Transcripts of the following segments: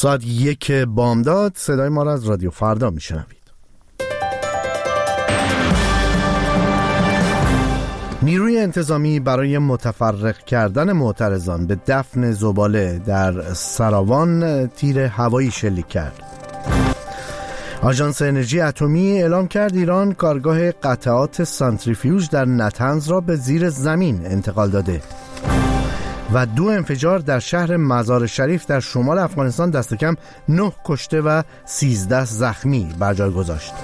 ساعت 1 بامداد صدای ما را از رادیو فردا میشنوید. نیروی انتظامی برای متفرق کردن معترضان به دفن زباله در سراوان تیر هوایی شلیک کرد. آژانس انرژی اتمی اعلام کرد ایران کارگاه قطعات سانتریفیوژ در نتنز را به زیر زمین انتقال داده. و 2 انفجار در شهر مزار شریف در شمال افغانستان دست کم 9 کشته و 13 زخمی بر جای گذاشت.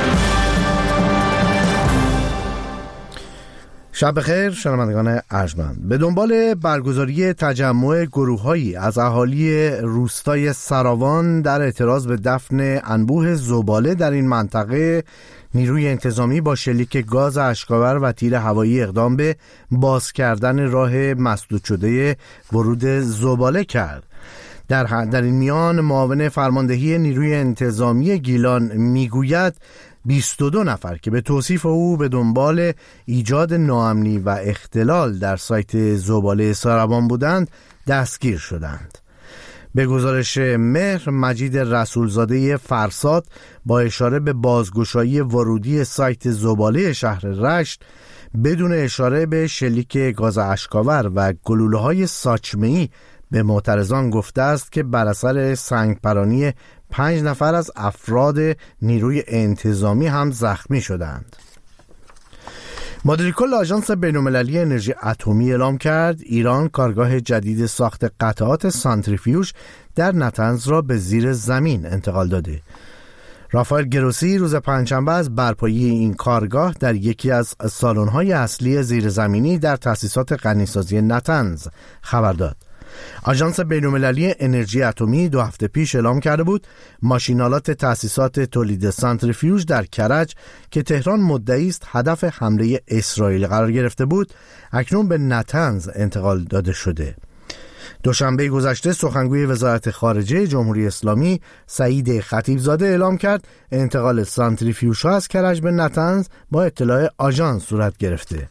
شب بخیر شنوندگان ارجمند. به دنبال برگزاری تجمع گروه‌هایی از اهالی روستای سراوان در اعتراض به دفن انبوه زباله در این منطقه، نیروی انتظامی با شلیک گاز اشک‌آور و تیر هوایی اقدام به باز کردن راه مسدود شده ورود زباله کرد. در این میان معاون فرماندهی نیروی انتظامی گیلان میگوید 22 نفر که به توصیف او به دنبال ایجاد ناامنی و اختلال در سایت زباله سراوان بودند دستگیر شدند. به گزارش مهر مجید رسولزاده فرساد با اشاره به بازگشایی ورودی سایت زباله شهر رشت بدون اشاره به شلیک گاز اشک‌آور و گلوله‌های ساچمه‌ای به معترضان گفته است که بر اثر سنگپرانی 5 نفر از افراد نیروی انتظامی هم زخمی شدند. مدیر کل آژانس بین‌المللی انرژی اتمی اعلام کرد ایران کارگاه جدید ساخت قطعات سانتریفیوژ در نتنز را به زیر زمین انتقال داده. رافائل گروسی روز پنجشنبه از برپایی این کارگاه در یکی از سالن‌های اصلی زیرزمینی در تأسیسات غنیسازی نتنز خبر داد. آژانس بین‌المللی انرژی اتمی 2 هفته پیش اعلام کرده بود ماشین‌آلات تأسیسات تولید سانتریفیوژ در کرج که تهران مدعی است هدف حمله اسرائیل قرار گرفته بود اکنون به نتنز انتقال داده شده. دوشنبه گذشته سخنگوی وزارت خارجه جمهوری اسلامی سعید خطیبزاده اعلام کرد انتقال سانتریفیوژها از کرج به نتنز با اطلاع آژانس صورت گرفته.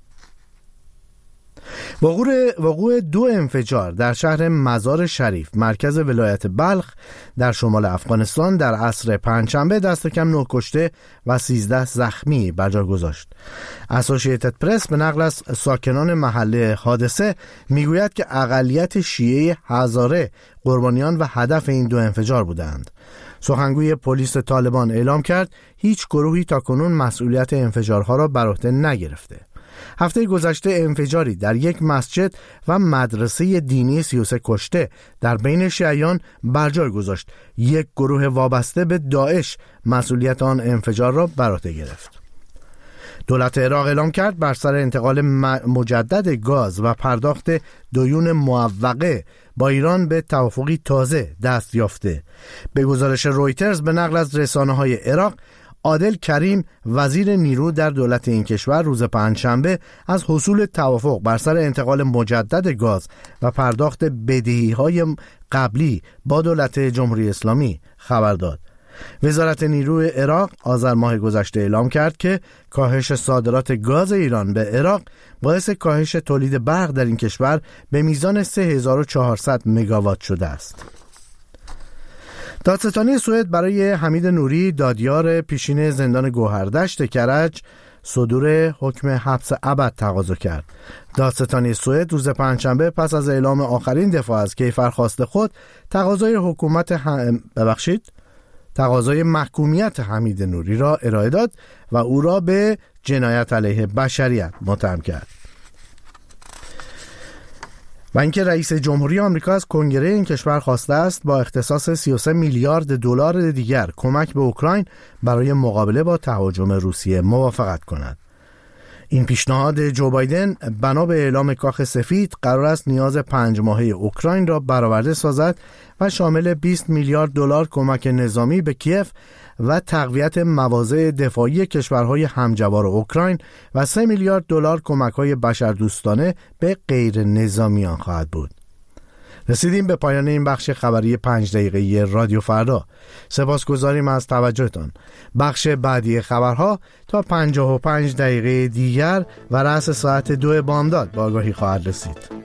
وقوع 2 انفجار در شهر مزار شریف مرکز ولایت بلخ در شمال افغانستان در عصر پنجشنبه دست کم 9 کشته و 13 زخمی بر جای گذاشت. اسوسییتد پرس به نقل از ساکنان محل حادثه میگوید که اقلیت شیعه هزاره قربانیان و هدف این 2 انفجار بودند. سخنگوی پلیس طالبان اعلام کرد هیچ گروهی تاکنون مسئولیت انفجارها را بر عهده نگرفته. هفته گذشته انفجاری در یک مسجد و مدرسه دینی 33 کشته در بین شیعیان بر جای گذاشت. یک گروه وابسته به داعش مسئولیت آن انفجار را بر عهده گرفت. دولت عراق اعلام کرد بر سر انتقال مجدد گاز و پرداخت دیون معوقه با ایران به توافقی تازه دست یافته. به گزارش رویترز به نقل از رسانه‌های عراق، عادل کریم وزیر نیرو در دولت این کشور روز پنجشنبه از حصول توافق بر سر انتقال مجدد گاز و پرداخت بدهی‌های قبلی با دولت جمهوری اسلامی خبر داد. وزارت نیروی عراق آذر ماه گذشته اعلام کرد که کاهش صادرات گاز ایران به عراق باعث کاهش تولید برق در این کشور به میزان 3400 مگاوات شده است. دادستانی سوئد برای حمید نوری دادیار پیشین زندان گوهردشت کرج صدور حکم حبس ابد تقاضا کرد. دادستانی سوئد روز پنجشنبه پس از اعلام آخرین دفاع از کیفرخواست خود تقاضای محکومیت حمید نوری را ارائه داد و او را به جنایت علیه بشریت متهم کرد. و اینکه رئیس جمهوری آمریکا از کنگره این کشور خواسته است با اختصاص 33 میلیارد دلار دیگر کمک به اوکراین برای مقابله با تهاجم روسیه موافقت کند. این پیشنهاد جو بایدن بنا به اعلام کاخ سفید قرار است نیاز 5 ماهه اوکراین را برآورده سازد و شامل 20 میلیارد دلار کمک نظامی به کیف و تقویت مواضع دفاعی کشورهای همجوار اوکراین و 3 میلیارد دلار کمک‌های بشردوستانه به غیر نظامیان خواهد بود. رسیدیم به پایان این بخش خبری 5 دقیقه‌ای رادیو فردا. سپاسگزاریم از توجهتان. بخش بعدی خبرها تا 55 دقیقه دیگر و رأس ساعت 2 بامداد به آگاهی خواهد رسید.